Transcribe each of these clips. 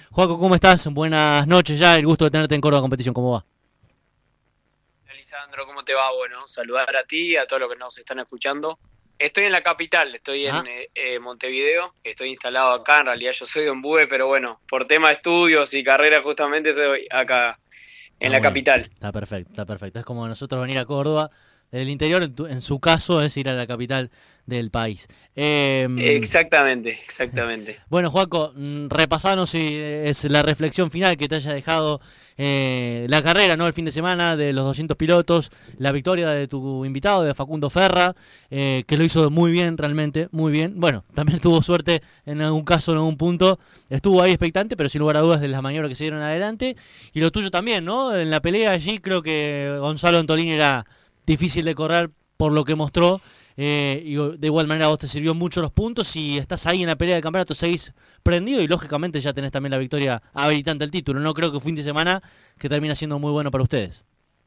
Joaco, ¿cómo estás? Buenas noches ya, el gusto de tenerte en Córdoba Competición, ¿cómo va? Lisandro, ¿cómo te va? Bueno, saludar a ti, a todos los que nos están escuchando. Estoy en la capital, estoy en Ah, Montevideo, estoy instalado acá, en realidad yo soy de Ombúe, pero bueno, por tema de estudios y carrera justamente estoy acá está en la muy bien, capital. está perfecto, está perfecto. Es como nosotros venir a Córdoba del interior, en su caso es ir a la capital del país. Exactamente, exactamente. Bueno, Joaco, repasanos si es la reflexión final que te haya dejado la carrera, ¿no? El fin de semana de los 200 pilotos, la victoria de tu invitado, de Facundo Ferra, que lo hizo muy bien, realmente, muy bien. Bueno, también tuvo suerte en algún caso, en algún punto. Estuvo ahí expectante, pero sin lugar a dudas de las maniobras que se dieron adelante. Y lo tuyo también, ¿no? En la pelea allí creo que Gonzalo Antolini era difícil de correr por lo que mostró. Y de igual manera vos te sirvió mucho los puntos y estás ahí en la pelea de campeonato, seguís prendido y lógicamente ya tenés también la victoria habilitante al título. No creo que fin de semana que termina siendo muy bueno para ustedes.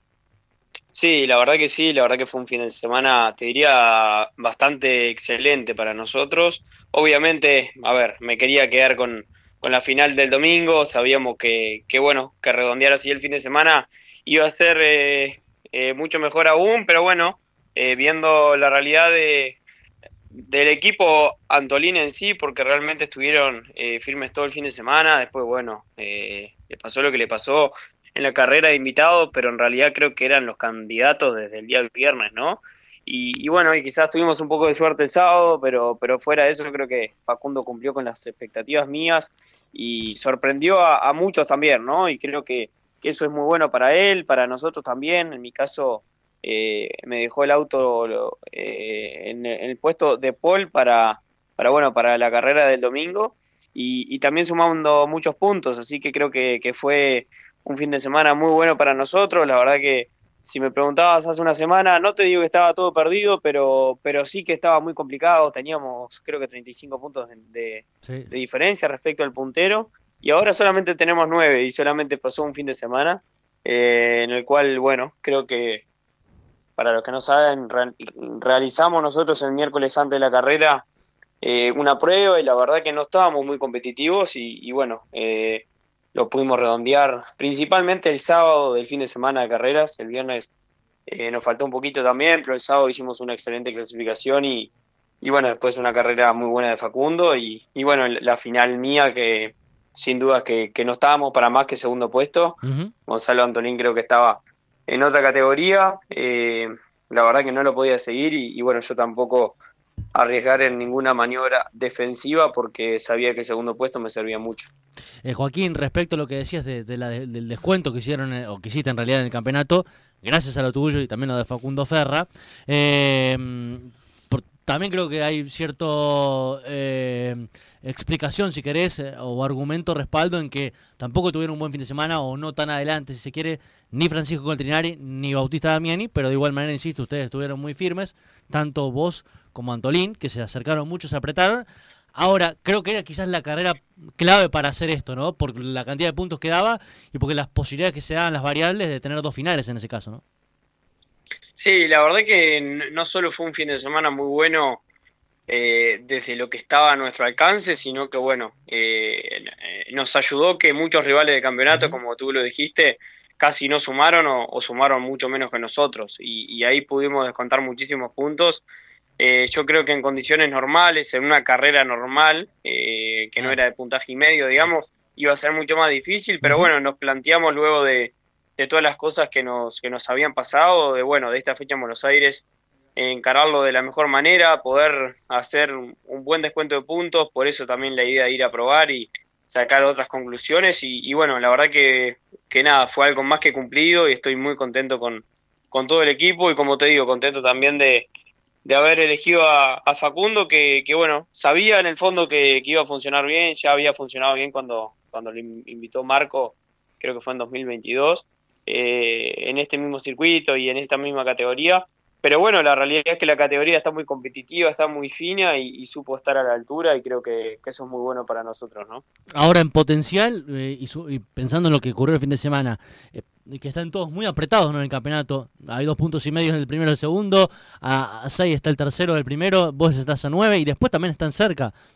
Sí, la verdad que sí, la verdad que fue un fin de semana, te diría, bastante excelente para nosotros. Obviamente, a ver, me quería quedar con la final del domingo, sabíamos que bueno, que redondear así el fin de semana iba a ser mucho mejor aún, pero bueno, viendo la realidad del equipo Antolín en sí, porque realmente estuvieron firmes todo el fin de semana. Después, bueno, le pasó lo que le pasó en la carrera de invitados, pero en realidad creo que eran los candidatos desde el día viernes, ¿no? Y bueno, y quizás tuvimos un poco de suerte el sábado, pero fuera de eso, yo creo que Facundo cumplió con las expectativas mías y sorprendió a muchos también, ¿no? Y creo que eso es muy bueno para él, para nosotros también. En mi caso, me dejó el auto en el puesto de pole bueno, para la carrera del domingo y también sumando muchos puntos, así que creo que fue un fin de semana muy bueno para nosotros. La verdad que si me preguntabas hace una semana, no te digo que estaba todo perdido, pero sí que estaba muy complicado. Teníamos creo que 35 puntos Sí. de diferencia respecto al puntero y ahora solamente tenemos 9 y solamente pasó un fin de semana en el cual, bueno, creo que para los que no saben, realizamos nosotros el miércoles antes de la carrera una prueba y la verdad que no estábamos muy competitivos y bueno, lo pudimos redondear principalmente el sábado del fin de semana de carreras. El viernes nos faltó un poquito también, pero el sábado hicimos una excelente clasificación y bueno, después una carrera muy buena de Facundo y bueno, la final mía que sin dudas que no estábamos para más que segundo puesto. Ujú. Gonzalo Antolín creo que estaba en otra categoría. La verdad que no lo podía seguir y bueno, yo tampoco arriesgar en ninguna maniobra defensiva porque sabía que el segundo puesto me servía mucho. Joaquín, respecto a lo que decías del descuento que hicieron, o que hiciste en realidad en el campeonato, gracias a lo tuyo y también lo de Facundo Ferra, eh, también creo que hay cierto explicación, si querés, o argumento, respaldo en que tampoco tuvieron un buen fin de semana o no tan adelante, si se quiere, ni Francisco Coltrinari ni Bautista Damiani, pero de igual manera, insisto, ustedes estuvieron muy firmes, tanto vos como Antolín, que se acercaron mucho, se apretaron. Ahora, creo que era quizás la carrera clave para hacer esto, ¿no? Por la cantidad de puntos que daba y porque las posibilidades que se daban, las variables de tener dos finales en ese caso, ¿no? Sí, la verdad que no solo fue un fin de semana muy bueno desde lo que estaba a nuestro alcance, sino que bueno, nos ayudó que muchos rivales de campeonato, Ujú. como tú lo dijiste, casi no sumaron o sumaron mucho menos que nosotros y ahí pudimos descontar muchísimos puntos. Yo creo que en condiciones normales, en una carrera normal, que no Claro, era de puntaje y medio, sí. digamos, iba a ser mucho más difícil, pero Ujú. bueno, nos planteamos luego de todas las cosas que nos habían pasado, de bueno, de esta fecha en Buenos Aires, encararlo de la mejor manera, poder hacer un buen descuento de puntos, por eso también la idea de ir a probar y sacar otras conclusiones y bueno, la verdad que nada, fue algo más que cumplido y estoy muy contento con todo el equipo y como te digo, contento también de haber elegido a Facundo, que bueno, sabía en el fondo que iba a funcionar bien, ya había funcionado bien cuando lo invitó Marco, creo que fue en 2022, en este mismo circuito y en esta misma categoría. Pero bueno, la realidad es que la categoría está muy competitiva, está muy fina y supo estar a la altura y creo que eso es muy bueno para nosotros, ¿no? Ahora en potencial, y pensando en lo que ocurrió el fin de semana, que están todos muy apretados, ¿no? En el campeonato. Hay 2 puntos y medio del primero al segundo, a 6 está el tercero del primero, vos estás a 9 y después también están cerca.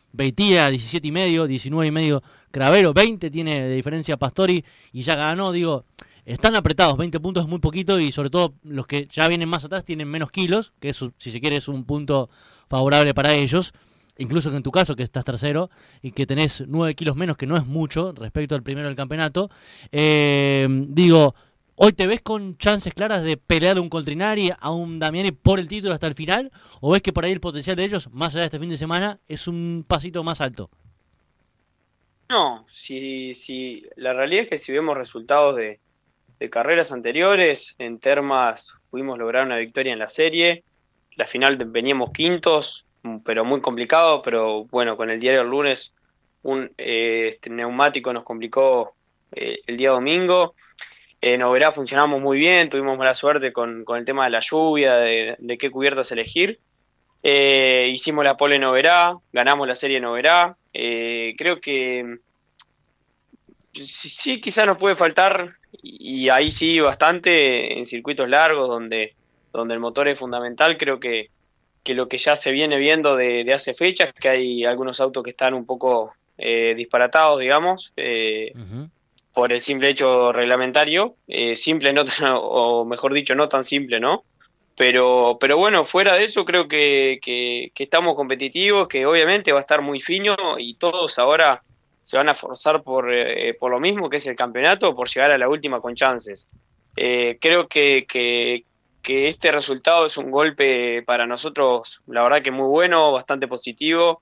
Beitía 17,5, 19,5 Cravero, 20 tiene de diferencia Pastori y ya ganó, digo, están apretados, 20 puntos es muy poquito y sobre todo los que ya vienen más atrás tienen menos kilos, que eso, si se quiere, es un punto favorable para ellos, incluso que en tu caso, que estás tercero y que tenés 9 kilos menos, que no es mucho respecto al primero del campeonato. Digo, ¿hoy te ves con chances claras de pelear a un Coltrinari, a un Damiani por el título hasta el final? ¿O ves que por ahí el potencial de ellos, más allá de este fin de semana, es un pasito más alto? No, la realidad es que si vemos resultados de carreras anteriores, en Termas pudimos lograr una victoria en la serie, la final veníamos quintos, pero muy complicado, pero bueno, con el diario el lunes este neumático nos complicó el día domingo. En Oberá funcionamos muy bien, tuvimos mala suerte con el tema de la lluvia, de qué cubiertas elegir. Hicimos la pole en Oberá, ganamos la serie en Oberá. Creo que sí, quizás nos puede faltar, y ahí sí bastante, en circuitos largos donde el motor es fundamental. Creo que lo que ya se viene viendo de hace fechas, que hay algunos autos que están un poco disparatados, digamos, Uh-huh. por el simple hecho reglamentario, simple no o mejor dicho, no tan simple, ¿no? Pero bueno, fuera de eso creo que estamos competitivos, que obviamente va a estar muy fino y todos ahora se van a forzar por lo mismo que es el campeonato, por llegar a la última con chances. Creo que este resultado es un golpe para nosotros, la verdad que muy bueno, bastante positivo.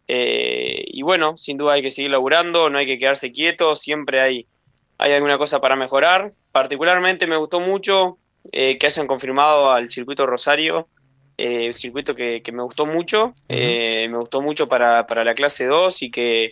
Y bueno, sin duda hay que seguir laburando, no hay que quedarse quietos, siempre hay alguna cosa para mejorar. Particularmente me gustó mucho que hayan confirmado al circuito Rosario, un circuito que Uh-huh. me gustó mucho para la clase 2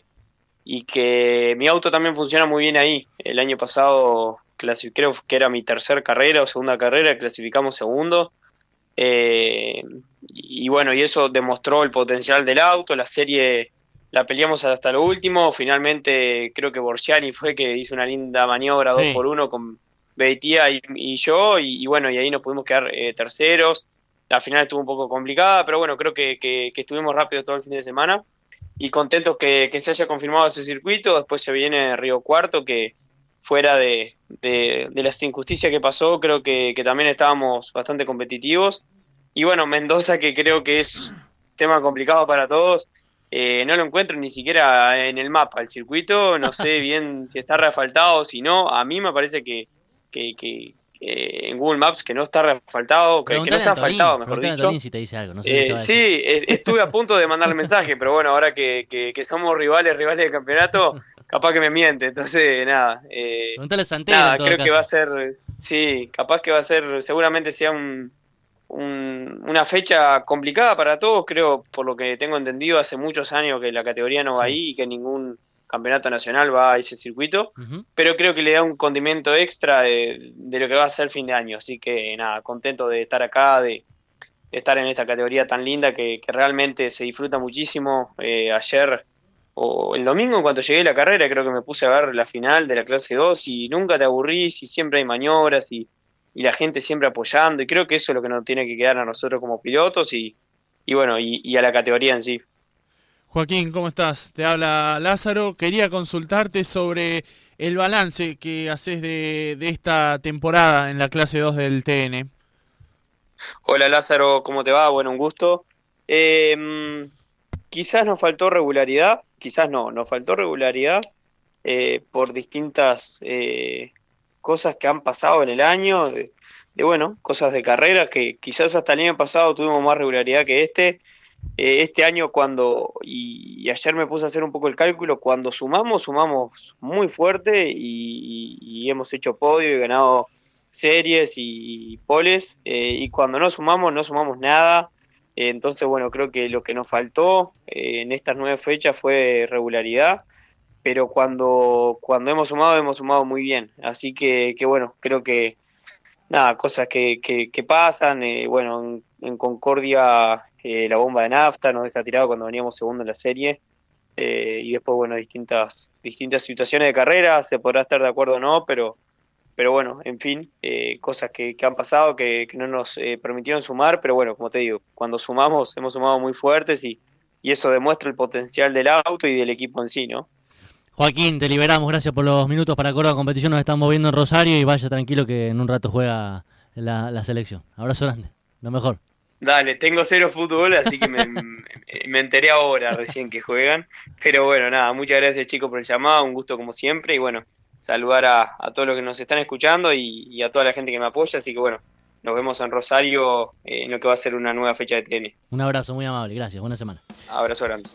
y que mi auto también funciona muy bien ahí. El año pasado creo que era mi tercer carrera o segunda carrera, clasificamos segundo. Eh, y bueno, y eso demostró el potencial del auto, la serie la peleamos hasta lo último, finalmente creo que Borciani fue que hizo una linda maniobra 2 Sí. por uno con Beitia y yo, y bueno, y ahí nos pudimos quedar terceros. La final estuvo un poco complicada, pero bueno, creo que estuvimos rápido todo el fin de semana y contentos que se haya confirmado ese circuito. Después se viene Río Cuarto, que fuera de las injusticias que pasó, creo que también estábamos bastante competitivos. Y bueno, Mendoza, que creo que es tema complicado para todos, no lo encuentro ni siquiera en el mapa, el circuito, no sé bien si está reasfaltado o si no. A mí me parece que en Google Maps que no está reasfaltado, que no está asfaltado, mejor Preguntale a dicho. Tolín si te dice algo, no sé si te va a Sí, decir. estuve a punto de mandarle mensaje, pero bueno, ahora que somos rivales del campeonato, capaz que me miente. Entonces, nada, Preguntale a Santero en nada, todo creo que va a caso. ser, sí, capaz que va a ser, seguramente sea una fecha complicada para todos. Creo, por lo que tengo entendido, hace muchos años que la categoría no va Sí. ahí y que ningún campeonato nacional va a ese circuito, Uh-huh. pero creo que le da un condimento extra de lo que va a ser fin de año. Así que nada, contento de estar acá, de estar en esta categoría tan linda que realmente se disfruta muchísimo. Ayer o el domingo, cuando llegué a la carrera, creo que me puse a ver la final de la clase 2 y nunca te aburrís y siempre hay maniobras y la gente siempre apoyando, y creo que eso es lo que nos tiene que quedar a nosotros como pilotos y bueno, y a la categoría en sí. Joaquín, ¿cómo estás? Te habla Lázaro. Quería consultarte sobre el balance que haces de esta temporada en la clase 2 del TN. Hola Lázaro, ¿cómo te va? Bueno, un gusto. Eh, Quizás nos faltó regularidad, quizás no, nos faltó regularidad por distintas cosas que han pasado en el año, bueno, cosas de carrera que quizás hasta el año pasado tuvimos más regularidad que este año y ayer me puse a hacer un poco el cálculo, cuando sumamos muy fuerte y hemos hecho podio y ganado series y poles, y cuando no sumamos nada. Entonces, bueno, creo que lo que nos faltó en estas 9 fechas fue regularidad, pero cuando hemos sumado muy bien. Así que bueno, creo que nada, cosas que pasan. Bueno, en Concordia la bomba de nafta nos deja tirado cuando veníamos segundo en la serie. Y después, bueno, distintas situaciones de carrera, se podrá estar de acuerdo o no, pero bueno, en fin, cosas que han pasado que no nos permitieron sumar, pero bueno, como te digo, cuando sumamos, hemos sumado muy fuertes y eso demuestra el potencial del auto y del equipo en sí, ¿no? Joaquín, te liberamos, gracias por los minutos para Córdoba Competición, nos estamos viendo en Rosario y vaya tranquilo que en un rato juega la selección. Abrazo grande, lo mejor. Dale, tengo cero fútbol, así que me enteré ahora recién que juegan. Pero bueno, nada, muchas gracias chicos por el llamado, un gusto como siempre. Y bueno, saludar a todos los que nos están escuchando y a toda la gente que me apoya. Así que bueno, nos vemos en Rosario en lo que va a ser una nueva fecha de TN. Un abrazo muy amable, gracias, buena semana. Abrazo grande.